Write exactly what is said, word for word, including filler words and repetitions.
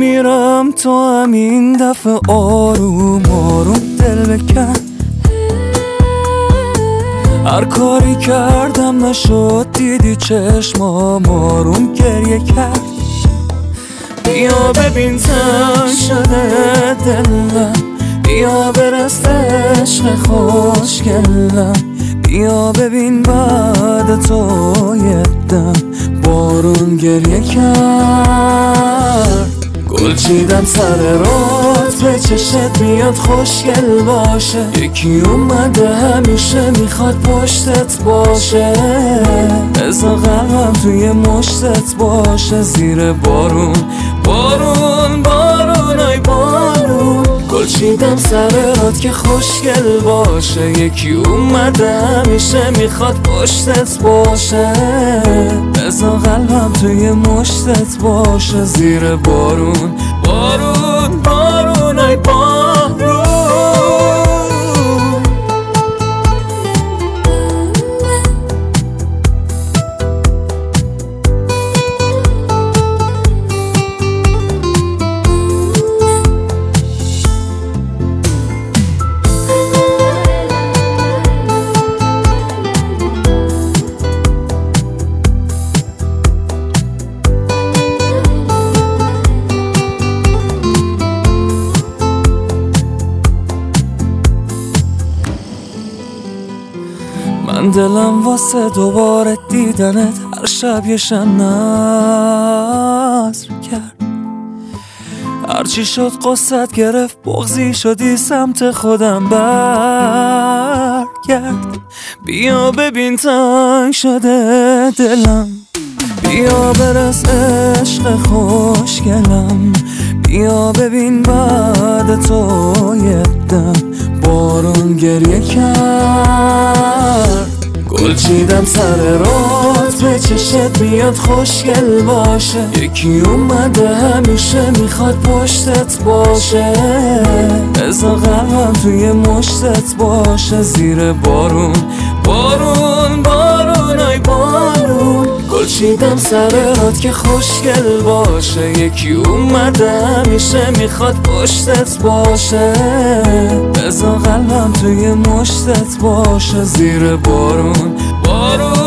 میمیرم تو همین دفعه آروم آروم دل بکن. هر کاری کردم نشد، دیدی چشمام آروم گریه کرد. بیا ببین تنگ شده دلم، بیا برست عشق خوشگلم. بیا ببین بعد تو یه دم بارون گریه کرد. گل چیدم سر رات به چشت میاد خوشگل باشه. یکی اومده همیشه میخواد پشتت باشه. بذار قلبم توی مشتت باشه. زیر بارون بارون بارون ای بارون. گل چیدم سر رات که خوشگل باشه. یکی اومده همیشه میخواد پشتت باشه. بذار قلبم توی مشتت باشه. زیر بارون بارون بارون ای بارون. من دلم واسه دوباره دیدنت هر شب یه شب نظر کرد. هرچی شد قصت گرفت، بغضی شدی سمت خودم برگرد. بیا ببین تنگ شده دلم، بیا برس عشق خوشگلم. بیا ببین بعد تو یه دم بارون گریه کرد. گل چیدم سر رات به چشت میاد خوشگل باشه. یکی اومده همیشه میخواد پشتت باشه. بذار قلبم توی مشتت باشه. زیر بارون بارون بارون ای بارون. گل چیدم سر رات که خوشگل باشه. یکی اومده همیشه میخواد پشتت باشه. بذار قلبم توی مشتت باشه. زیر بارون بارون